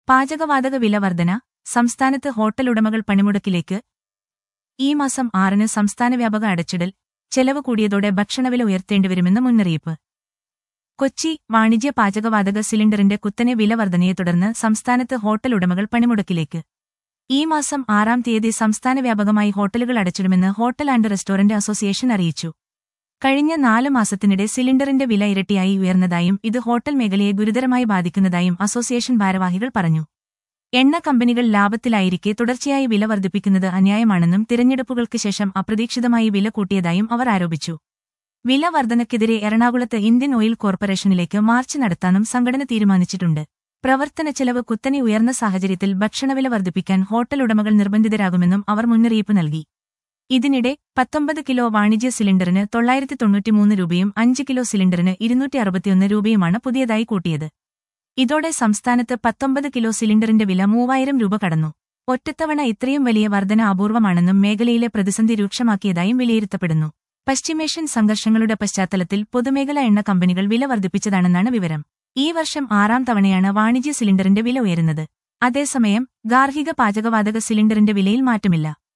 പാചകവാതക വില വർധന സംസ്ഥാനത്ത് ഹോട്ടൽ ഉടമകൾ പണിമുടക്കിലേക്ക്. ഈ മാസം 6-ന് സംസ്ഥാന വ്യാപക അടച്ചിടൽ. ചെലവ് കൂടിയതോടെ ഭക്ഷണവില ഉയർത്തേണ്ടിവരുമെന്ന് മുന്നറിയിപ്പ്. കൊച്ചി വാണിജ്യ പാചകവാതക സിലിണ്ടറിന്റെ കുത്തനെ വില വർധനയെ തുടർന്ന് സംസ്ഥാനത്ത് ഹോട്ടൽ ഉടമകൾ പണിമുടക്കിലേക്ക്. ഈ മാസം 6-ാം തീയതി സംസ്ഥാന വ്യാപകമായി ഹോട്ടലുകൾ അടച്ചിടുമെന്ന് ഹോട്ടൽ ആൻഡ് റെസ്റ്റോറന്റ് അസോസിയേഷൻ അറിയിച്ചു. കഴിഞ്ഞ 4 മാസത്തിനിടെ സിലിണ്ടറിന്റെ വില ഇരട്ടിയായി ഉയർന്നതായും ഇത് ഹോട്ടൽ മേഖലയെ ഗുരുതരമായി ബാധിക്കുന്നതായും അസോസിയേഷൻ ഭാരവാഹികൾ പറഞ്ഞു. എണ്ണ കമ്പനികൾ ലാഭത്തിലായിരിക്കെ തുടർച്ചയായി വില വർദ്ധിപ്പിക്കുന്നത് അന്യായമാണെന്നും തിരഞ്ഞെടുപ്പുകൾക്ക് ശേഷം അപ്രതീക്ഷിതമായി വില കൂട്ടിയതായും അവർ ആരോപിച്ചു. വില വർധനയ്ക്കെതിരെ എറണാകുളത്ത് ഇന്ത്യൻ ഓയിൽ കോർപ്പറേഷനിലേക്ക് മാർച്ച് നടത്താനും സംഘടന തീരുമാനിച്ചിട്ടുണ്ട്. പ്രവർത്തനച്ചെലവ് കുത്തനെ ഉയർന്ന സാഹചര്യത്തിൽ ഭക്ഷണവില വർദ്ധിപ്പിക്കാൻ ഹോട്ടൽ ഉടമകൾ നിർബന്ധിതരാകുമെന്നും അവർ മുന്നറിയിപ്പ് നൽകി. ഇതിനിടെ 19 കിലോ വാണിജ്യ സിലിണ്ടറിന് 993 രൂപയും 5 കിലോ സിലിണ്ടറിന് 261 രൂപയുമാണ് പുതിയതായി കൂട്ടിയത്. ഇതോടെ സംസ്ഥാനത്ത് 19 കിലോ സിലിണ്ടറിന്റെ വില 3000 രൂപ കടന്നു. ഒറ്റത്തവണ ഇത്രയും വലിയ വർധന അപൂർവമാണെന്നും മേഖലയിലെ പ്രതിസന്ധി രൂക്ഷമാക്കിയതായും വിലയിരുത്തപ്പെടുന്നു. പശ്ചിമേഷ്യൻ സംഘർഷങ്ങളുടെ പശ്ചാത്തലത്തിൽ പൊതുമേഖലാ എണ്ണ കമ്പനികൾ വില വർദ്ധിപ്പിച്ചതാണെന്നാണ് വിവരം. ഈ വർഷം 6-ാം തവണയാണ് വാണിജ്യ സിലിണ്ടറിന്റെ വില ഉയരുന്നത്. അതേസമയം ഗാർഹിക പാചകവാതക സിലിണ്ടറിന്റെ വിലയിൽ മാറ്റമില്ല.